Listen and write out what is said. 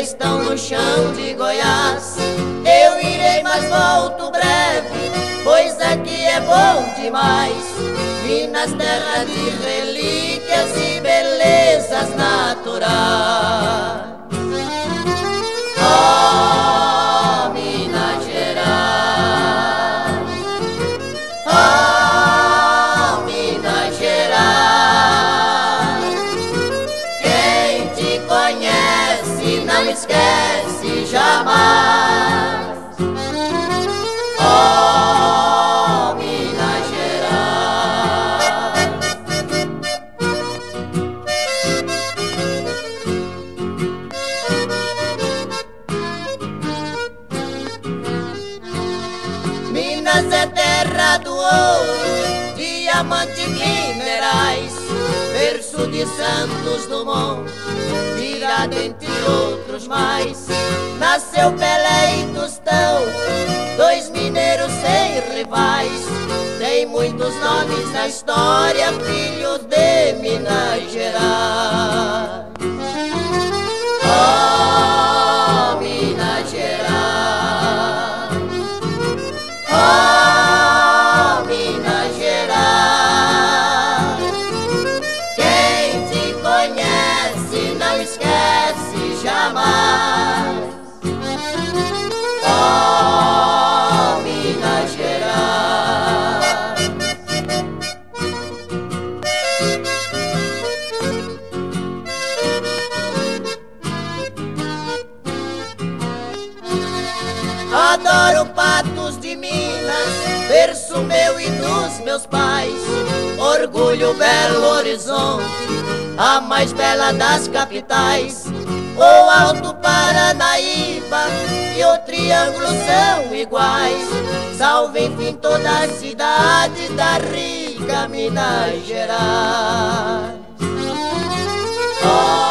estão no chão de Goiás. Eu irei, mas volto breve, pois aqui é bom demais. Vim nas terras de relíquias e belezas naturais. Oh, Minas Gerais, oh, Minas Gerais. Quem te conhece não esquece jamais. Oh, Minas Gerais. Minas é terra do ouro, diamantes e minerais, berço de Santos Dumont, virado entre outros mais. Nasceu Pelé e Tostão, dois mineiros sem rivais. Tem muitos nomes na história, filhos de Minas Gerais. Oh, Minas Gerais, oh, Minas Gerais. Quem te conhece não esquece jamais. Oh, Minas Gerais. Adoro Patos de Minas, berço meu e dos meus pais. Orgulho Belo Horizonte, a mais bela das capitais. O Alto Paranaíba e o Triângulo são iguais. Salve enfim toda a cidade da rica Minas Gerais. Oh,